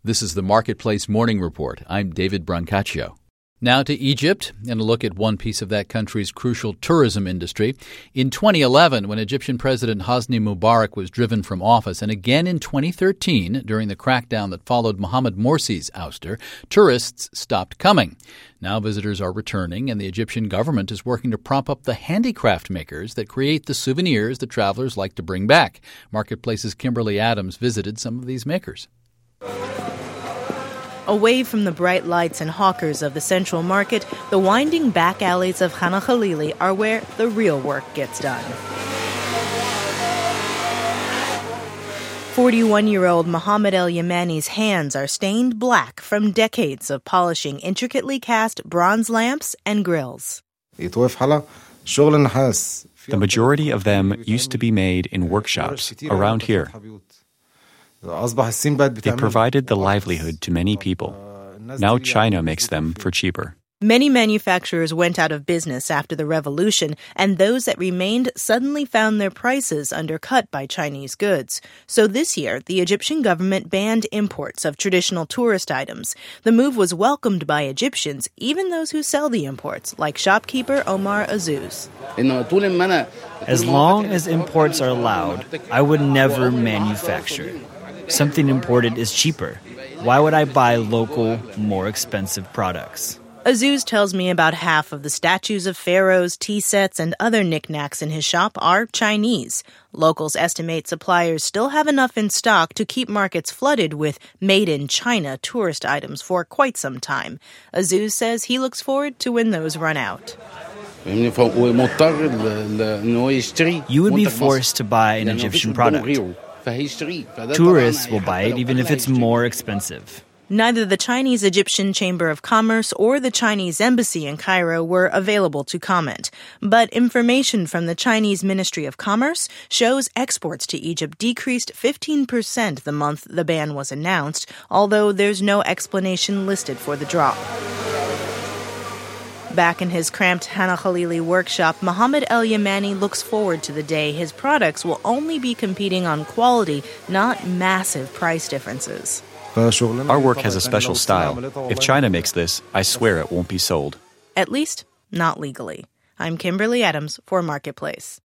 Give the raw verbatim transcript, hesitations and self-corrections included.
This is the Marketplace Morning Report. I'm David Brancaccio. Now to Egypt, and a look at one piece of that country's crucial tourism industry. In twenty eleven, when Egyptian President Hosni Mubarak was driven from office, and again in twenty thirteen, during the crackdown that followed Mohamed Morsi's ouster, tourists stopped coming. Now visitors are returning, and the Egyptian government is working to prop up the handicraft makers that create the souvenirs that travelers like to bring back. Marketplace's Kimberly Adams visited some of these makers. Away from the bright lights and hawkers of the central market, the winding back alleys of Hana Khalili are where the real work gets done. forty-one-year-old Mohamed El Yemeni's hands are stained black from decades of polishing intricately cast bronze lamps and grills. The majority of them used to be made in workshops around here. They provided the livelihood to many people. Now China makes them for cheaper. Many manufacturers went out of business after the revolution, and those that remained suddenly found their prices undercut by Chinese goods. So this year, the Egyptian government banned imports of traditional tourist items. The move was welcomed by Egyptians, even those who sell the imports, like shopkeeper Omar Azuz. As long as imports are allowed, I would never manufacture. Something imported is cheaper. Why would I buy local, more expensive products? Azuz tells me about half of the statues of pharaohs, tea sets, and other knickknacks in his shop are Chinese. Locals estimate suppliers still have enough in stock to keep markets flooded with made-in-China tourist items for quite some time. Azuz says he looks forward to when those run out. You would be forced to buy an Egyptian product. Tourists will buy it even if it's more expensive. Neither the Chinese Egyptian Chamber of Commerce or the Chinese Embassy in Cairo were available to comment. But information from the Chinese Ministry of Commerce shows exports to Egypt decreased fifteen percent the month the ban was announced, although there's no explanation listed for the drop. Back in his cramped Hana Khalili workshop, Mohamed El Yemeni looks forward to the day his products will only be competing on quality, not massive price differences. Our work has a special style. If China makes this, I swear it won't be sold. At least, not legally. I'm Kimberly Adams for Marketplace.